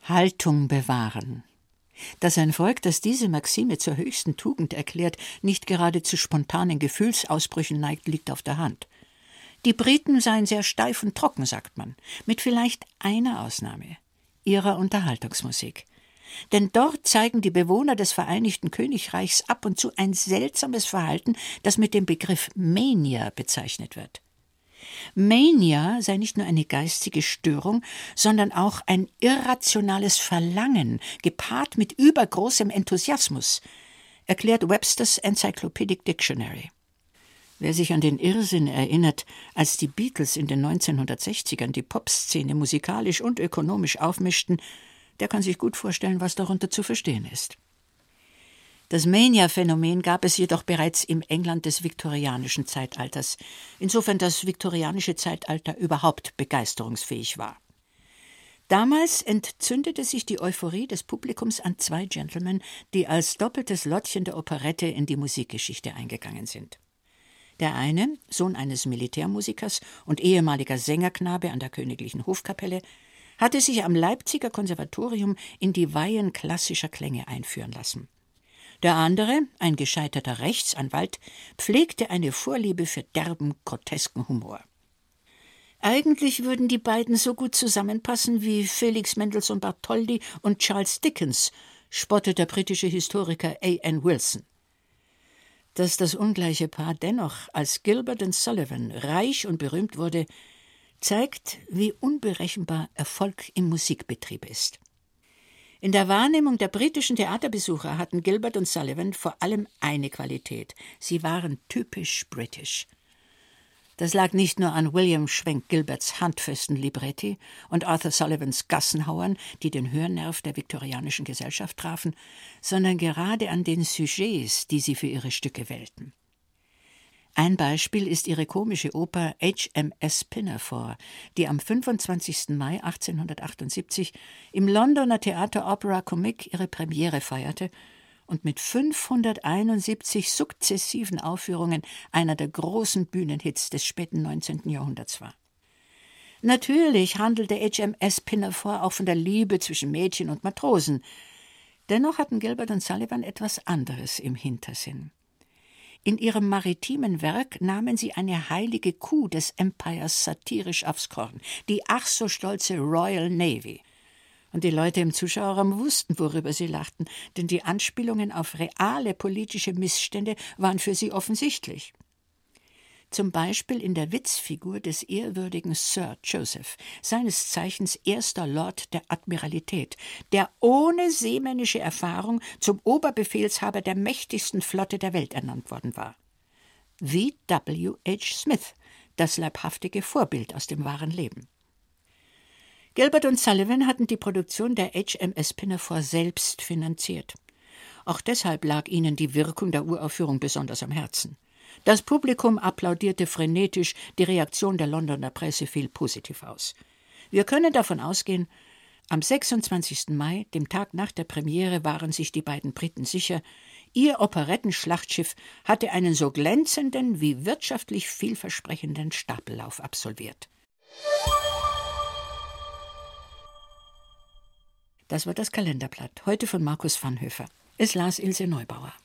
Haltung bewahren. Dass ein Volk, das diese Maxime zur höchsten Tugend erklärt, nicht gerade zu spontanen Gefühlsausbrüchen neigt, liegt auf der Hand. Die Briten seien sehr steif und trocken, sagt man, mit vielleicht einer Ausnahme: ihrer Unterhaltungsmusik. Denn dort zeigen die Bewohner des Vereinigten Königreichs ab und zu ein seltsames Verhalten, das mit dem Begriff Mania bezeichnet wird. Mania sei nicht nur eine geistige Störung, sondern auch ein irrationales Verlangen, gepaart mit übergroßem Enthusiasmus, erklärt Webster's Encyclopedic Dictionary. Wer sich an den Irrsinn erinnert, als die Beatles in den 1960ern die Popszene musikalisch und ökonomisch aufmischten, der kann sich gut vorstellen, was darunter zu verstehen ist. Das Mania-Phänomen gab es jedoch bereits im England des viktorianischen Zeitalters, insofern das viktorianische Zeitalter überhaupt begeisterungsfähig war. Damals entzündete sich die Euphorie des Publikums an zwei Gentlemen, die als doppeltes Lottchen der Operette in die Musikgeschichte eingegangen sind. Der eine, Sohn eines Militärmusikers und ehemaliger Sängerknabe an der Königlichen Hofkapelle, hatte sich am Leipziger Konservatorium in die Weihen klassischer Klänge einführen lassen. Der andere, ein gescheiterter Rechtsanwalt, pflegte eine Vorliebe für derben, grotesken Humor. Eigentlich würden die beiden so gut zusammenpassen wie Felix Mendelssohn Bartholdy und Charles Dickens, spottet der britische Historiker A.N. Wilson. Dass das ungleiche Paar dennoch als Gilbert und Sullivan reich und berühmt wurde, zeigt, wie unberechenbar Erfolg im Musikbetrieb ist. In der Wahrnehmung der britischen Theaterbesucher hatten Gilbert und Sullivan vor allem eine Qualität: sie waren typisch britisch. Das lag nicht nur an William Schwenk-Gilberts handfesten Libretti und Arthur Sullivans Gassenhauern, die den Hörnerv der viktorianischen Gesellschaft trafen, sondern gerade an den Sujets, die sie für ihre Stücke wählten. Ein Beispiel ist ihre komische Oper HMS Pinafore, die am 25. Mai 1878 im Londoner Theater Opera Comique ihre Premiere feierte und mit 571 sukzessiven Aufführungen einer der großen Bühnenhits des späten 19. Jahrhunderts war. Natürlich handelte HMS Pinafore auch von der Liebe zwischen Mädchen und Matrosen. Dennoch hatten Gilbert und Sullivan etwas anderes im Hintersinn. In ihrem maritimen Werk nahmen sie eine heilige Kuh des Empires satirisch aufs Korn, die ach so stolze Royal Navy. Und die Leute im Zuschauerraum wussten, worüber sie lachten, denn die Anspielungen auf reale politische Missstände waren für sie offensichtlich. Zum Beispiel in der Witzfigur des ehrwürdigen Sir Joseph, seines Zeichens erster Lord der Admiralität, der ohne seemännische Erfahrung zum Oberbefehlshaber der mächtigsten Flotte der Welt ernannt worden war. W. W. H. Smith, das leibhaftige Vorbild aus dem wahren Leben. Gilbert und Sullivan hatten die Produktion der HMS Pinafore selbst finanziert. Auch deshalb lag ihnen die Wirkung der Uraufführung besonders am Herzen. Das Publikum applaudierte frenetisch, die Reaktion der Londoner Presse fiel positiv aus. Wir können davon ausgehen, am 26. Mai, dem Tag nach der Premiere, waren sich die beiden Briten sicher, ihr Operettenschlachtschiff hatte einen so glänzenden wie wirtschaftlich vielversprechenden Stapellauf absolviert. Das war das Kalenderblatt, heute von Markus Vanhöfer. Es las Ilse Neubauer.